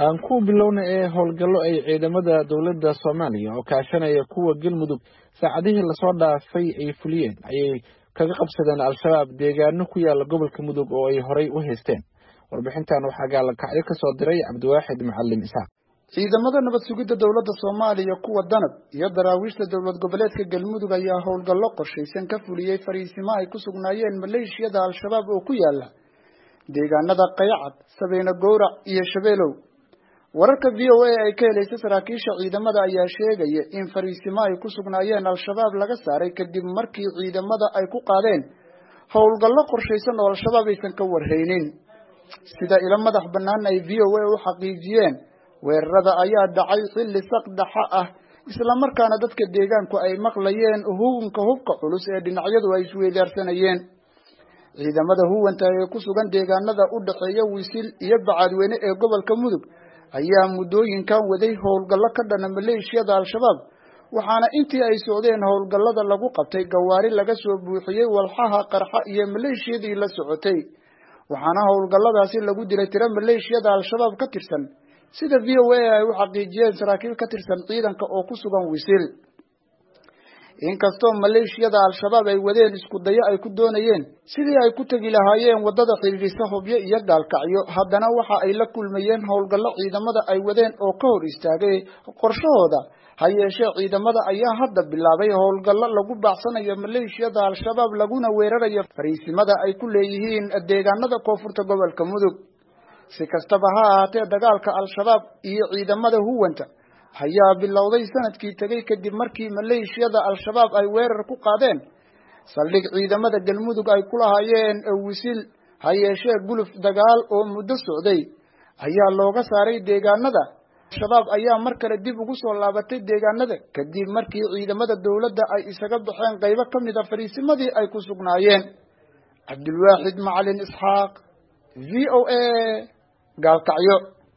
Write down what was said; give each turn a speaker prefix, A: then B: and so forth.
A: aan ku bilowna howlgallo ay ciidamada dawladda Soomaaliya oo kaashanaya kuwa galmudug saacadihii la soo dhaafay ay fuliyeen ayay kaga qabsadeen al-shabaab deegaano ku yaala gobolka mudug oo ay horay u haysteen warbixintan waxaa gaalkacyo ka soo diray Cabdiwaaxid Macallin Isaaq
B: ciidamada nabad sugidda dawladda Soomaaliya kuwa danab iyo daraawiishta dawlad goboleedka galmudug ayaa howlgallo qorshaysan ka fuliyay fariisimo ay ku sugnaayeen maleeshiyada al-shabaab oo ku yaala deegaanada Qaycad, Sabeena Gowrac iyo Shabeelow. wararka VOA ay ka helaysa saraakiisha ciidamada ayaa sheegaya in fariisimo ay ku sugnaayeen al-shabaab laga saaray kadib markii ciidamada ay ku qaadeen howlgallo qorshaysan oo al-shabaab aysan ka warhaynin. sida ila madax bannaan ay VOA u xaqiijiyeen weerarada ayaa dhacay xilli saqdaxa ah isla markaana dadka deegaanku ay maqlayeen hubka culus ee dhinacyadu ay isweydaarsanayeen. ciidamada huwanta ee ku sugan deegaanada u dhaxeeya Wisil iyo Bacadweyne ee gobolka Mudug ayaa muddooyinkan waday howlgallo ka dhana maleeshiyada al-shabaab waxaana intii ay socdeen howlgallada lagu qabtay gawaari laga soo buuxiyay walxaha qarxa iyo maleeshiyadii la socotay waxaana howlgalladaasi lagu dilay tiro maleeshiyada al-shabaab ka tirsan sida VOA ay u xaqiijiyeen saraakiil ka tirsan ciidanka oo ku sugan Wisil. inkastoo maleeshiyada al-shabaab ay wadeen isku dayo ay ku doonayeen sidii ay ku tagi lahaayeen wadada xiriirisa Hobyo iyo Gaalkacyo haddana waxa ay la kulmayeen howlgallo ciidamada ay wadeen oo ka hor istaagay qorshahooda ha yeeshee ciidamada ayaa hadda bilaabay howlgallo lagu baacsanayo maleeshiyada al-shabaab laguna weerarayo fariisimada ay ku leeyihiin deegaanada koonfurta gobolka Mudug. si kastaba ha ahaatee dagaalka al-shabaab iyo ciidamada huwanta ayaa bilowday sanadkii tagay kadib markii maleeshiyada al-shabaab ay weerar ku qaadeen saldhig ciidamada galmudug ay ku lahaayeen Wisil ha yeeshee guluf dagaal oo muddo socday ayaa looga saaray deegaanada. al-shabaab ayaa mar kale dib ugu soo laabatay deegaanada kadib markii ciidamada dawladda ay isaga baxeen qaybo ka mid ah fariisimadii ay ku sugnaayeen. Cabdiwaaxid Macallin Isaaq VOA Gaalkacyo.